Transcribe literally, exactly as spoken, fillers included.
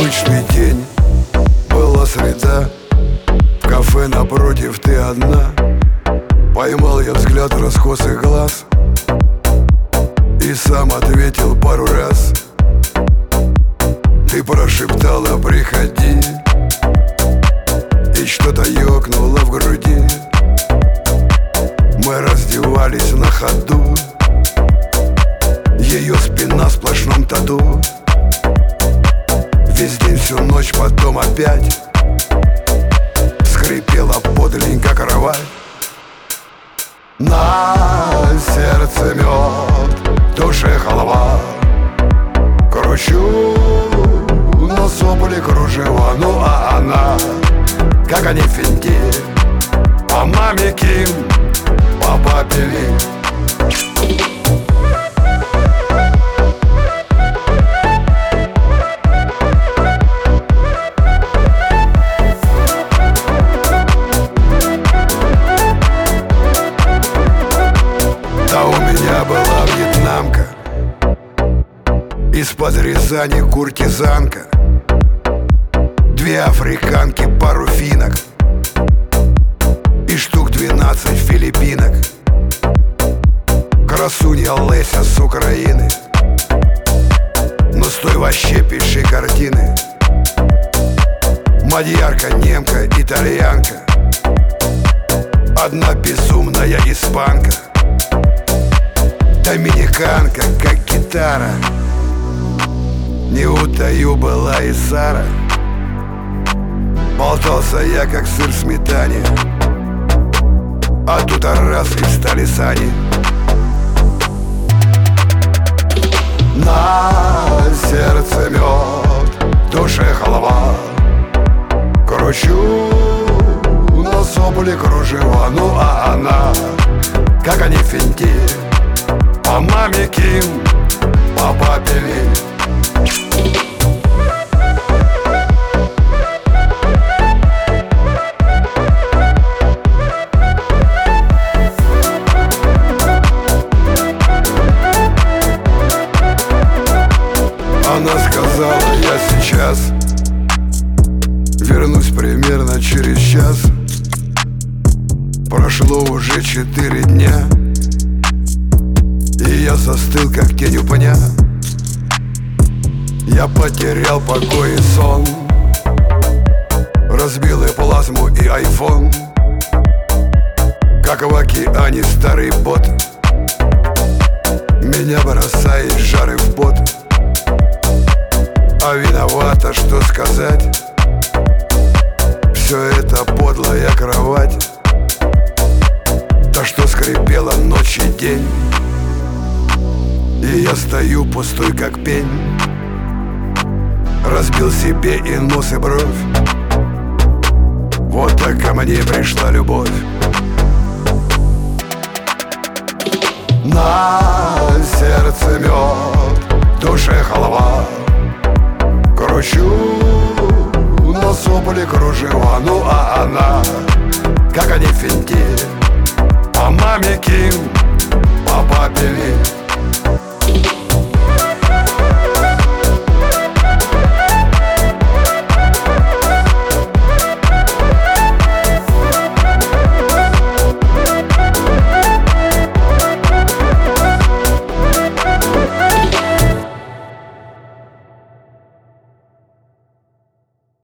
Обычный день, была среда, в кафе напротив ты одна. Поймал я взгляд раскосых глаз и сам ответил пару раз. Ты прошептала: приходи, и что-то ёкнуло в груди. Мы раздевались на ходу, ее спина в сплошном тату. Весь день, всю ночь, потом опять скрипела подленько кровать. На сердце мед, в душе халва. Кручу на сопли кружева. Ну а она, как они финти, по маме Ким, по папе Ли. Была вьетнамка, из-под Рязани куртизанка, две африканки, пару финок и штук двенадцать филиппинок. Красунья Леся с Украины, но стой, вообще пиши картины. Мадьярка, немка, итальянка, одна безумная испанка. Доминиканка, как гитара, не утаю, была и Сара. Болтался я, как сыр в сметане, а тут раз и встали сани. На сердце мед, в душе халва. Кручу на сопли кружева. Ну а она, как они финти, по маме Ким, по папе Ли. Она сказала: я сейчас вернусь примерно через час. Прошло уже четыре дня, и я застыл, как тень у пня. Я потерял покой и сон, разбил и плазму, и айфон, как в океане старый бот. Меня бросает жары в пот, а виновата, что сказать. Все это подлая кровать, та, что скрипела ночь и день. И я стою пустой, как пень, разбил себе и нос, и бровь. Вот так ко мне пришла любовь. На сердце мед, в душе халва. Кручу на сопли кружева. Ну а она, как они финти, по маме Ким,